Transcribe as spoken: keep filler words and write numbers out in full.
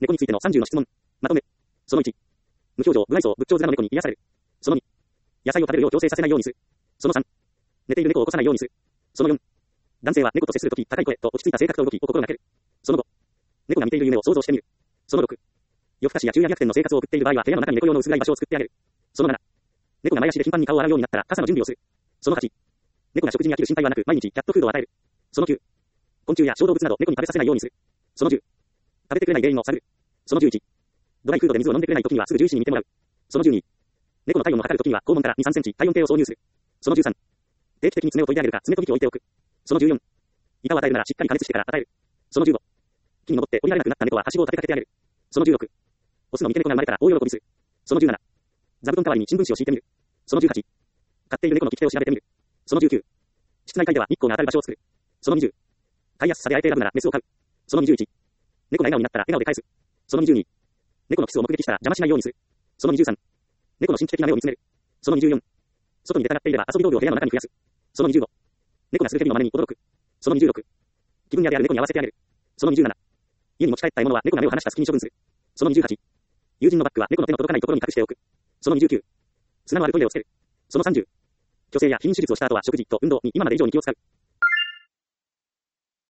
猫についてのさんじゅうの質問。まとめ。そのいち。無表情、無愛想、仏頂面の猫に癒される。そのに。野菜を食べるよう強制させないようにする。そのさん。寝ている猫を起こさないようにする。そのよん。男性は猫と接するとき、高い声と落ち着いた性格と動きを心がける。そのご。猫が見ている夢を想像してみる。そのろく。夜更かしや昼夜逆転の生活を送っている場合は部屋の中に猫用の薄暗い場所を作ってあげる。そのなな。猫が前足で頻繁に顔を洗うようになったら傘の準備をする。そのはち。猫が食事に飽きる心配はなく毎日キャットフードを与える。そのきゅう。昆虫や小動物など猫に食べさせないようにする。そのじゅう。食べてくれない原因を探る。そのじゅういち。ドライフードで水を飲んでくれないときにはすぐ獣医師に見てもらう。そのじゅうに。猫の体温を測るときには肛門からに、さんセンチ体温計を挿入する。そのじゅうさん。定期的に爪を研いであげるか爪研ぎ器を置いておく。そのじゅうよん。イカを与えるならしっかり加熱してから与える。そのじゅうご。木に登って降りられなくなった猫ははしごを立てかけてあげる。そのじゅうろく。オスの三毛猫が生まれたら大喜びする。そのじゅうなな。座布団代わりに新聞紙を敷いてみる。そのじゅうはち。飼っている猫の利き手を調べてみる。そのじゅうきゅう。室内飼いでは日光が当たる場所を作る。そのにじゅう。飼いやすさであえて選ぶならメスを飼う。そのにじゅういち。猫が笑顔になったら笑顔で返す。そのにじゅうに。猫のキスを目撃したら邪魔しないようにする。そのにじゅうさん。猫の神秘的な目を見つめる。そのにじゅうよん。外に出たがっていれば遊び道具を部屋の中に増やす。そのにじゅうご。猫がするヘビの真似に驚く。そのにじゅうろく。気分屋である猫に合わせてあげる。そのにじゅうなな。家に持ち帰った獲物は猫が目を離した隙に処分する。そのにじゅうはち。友人のバッグは猫の手の届かないところに隠しておく。そのにじゅうきゅう。砂のあるトイレをつける。そのさんじゅう。去勢や避妊手術をした後は食事と運動に今まで以上に気を使う。